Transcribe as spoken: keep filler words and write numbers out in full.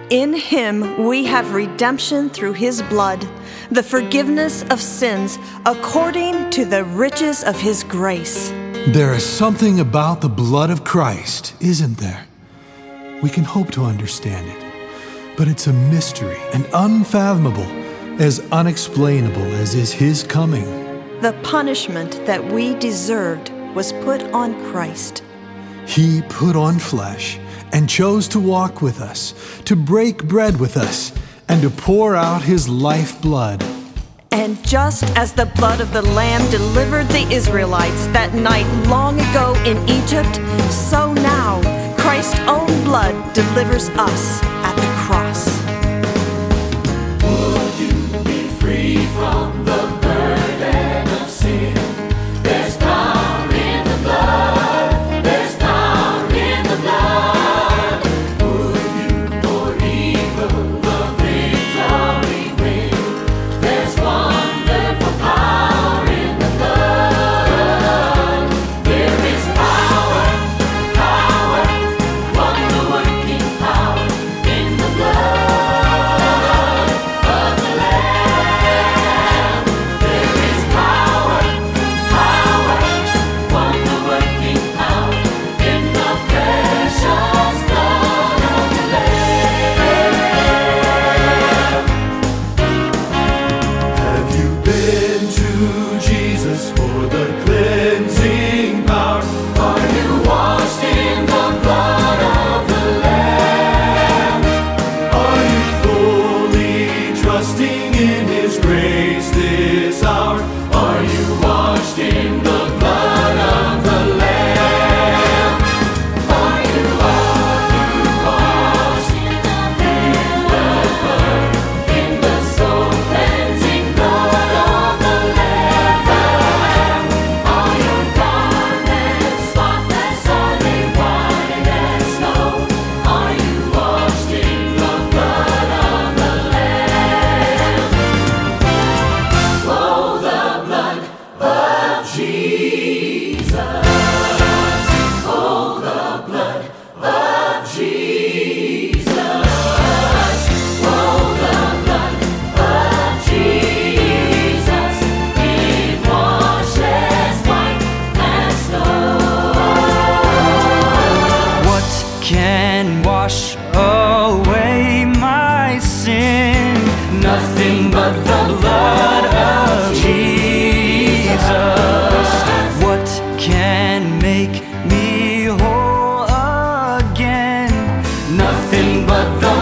In him we have redemption through his blood, the forgiveness of sins according to the riches of his grace. There is something about the blood of Christ, isn't there? We can hope to understand it, but it's a mystery and unfathomable, as unexplainable as is his coming. The punishment that we deserved was put on Christ. He put on flesh and chose to walk with us, to break bread with us, and to pour out his lifeblood. And just as the blood of the Lamb delivered the Israelites that night long ago in Egypt, so now Christ's own blood delivers us at the cross. Would you be free from the burden of sin? There's power in the blood. There's power in the blood. Would you for evil the victory win? There's wonderful power in the blood. There is power, power, wonder-working power in the blood of the Lamb. There is power, power, wonder-working power in the precious blood of the Lamb. Have you been to Jesus for the cleansing power? Are you washed in the blood of the Lamb? Are you fully trusting in his grace this hour? Are you washed in the blood of the Lamb? Are you, are you washed in the blood, in the soul cleansing blood of the Lamb? Are your garments spotless? Are they white as snow? Are you washed in the blood of the Lamb? Oh, the blood of Jesus. Oh, the blood of Jesus. Oh, the blood of Jesus. It washes white as snow. What can wash away my sin? Nothing but the blood of Jesus. What can make me whole again? Nothing but the